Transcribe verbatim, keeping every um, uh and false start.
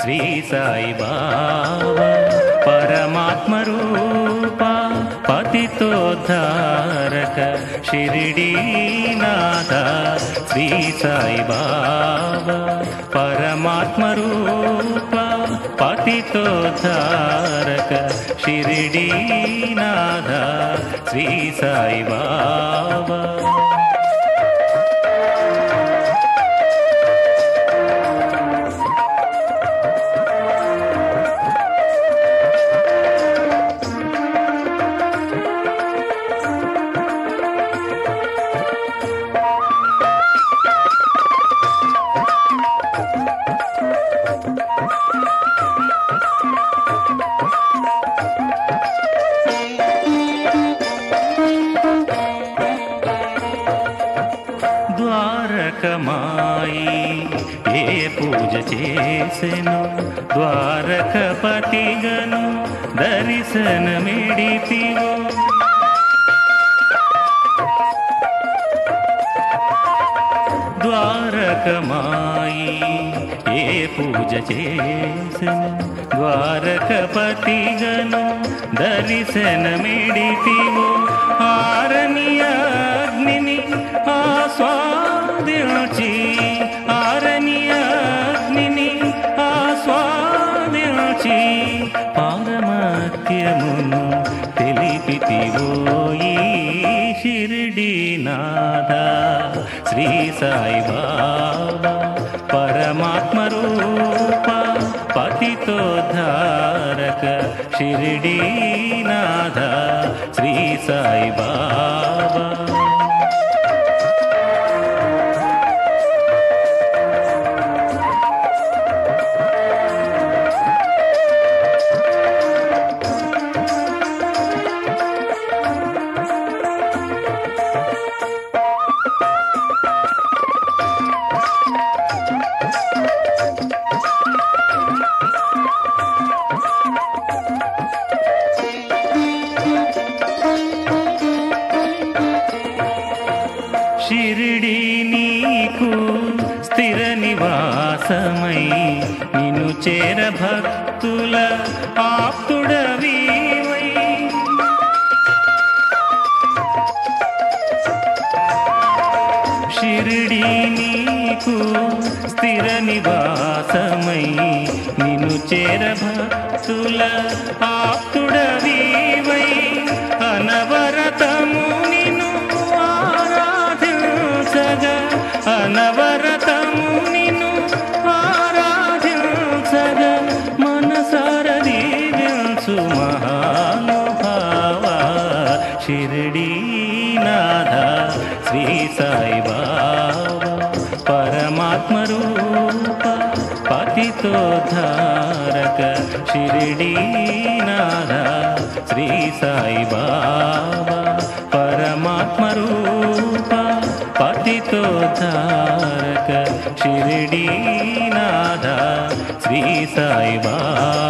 శ్రీ సాయి బాబా పరమాత్మరూప పతితోద్ధారక షిరిడీనాథ శ్రీ సాయి బాబా పరమాత్మరూప పతితోద్ధారక షిరిడీనాథ శ్రీ సాయి బాబా. ద్వారకమాయి ఏ పూజ చేసెను ద్వారకపతిగను దర్శనమిడితివో. ద్వారకమాయి ఏ పూజ చేసెను ద్వారకపతిగను దర్శనమిడితివో. ఆరని అగ్నిని ఆస్వాదించి ఆరని అగ్నిని ఆస్వాదించి పారమత్యమును తెలిపితివో ఈ షిరిడీనాథ శ్రీ సాయి బాబా పరమాత్మరూప పతితోద్ధారక షిరిడీనాథ శ్రీ సాయి బాబా. షిరిడీ నీకు స్థిర నివాసమై నిన్ను చేర భక్తుల ఆప్తుడవీవై. షిరిడీ నీకు స్థిర నివాసమై నిన్ను చేర భక్తుల ఆప్తుడవీవై. అనవరతము నిన్ను అనవరతము నిన్ను ఆరాధించగ మనసార దీవించు మహానుభావ షిరిడీనాథ శ్రీ సాయి బాబా పరమాత్మరూప పతితోద్ధారక షిరిడీనాథ శ్రీ సాయి బాబా పరమాత్మరూప పతితోద్ధారక షిరిడీనాథ శ్రీ సాయి బాబా.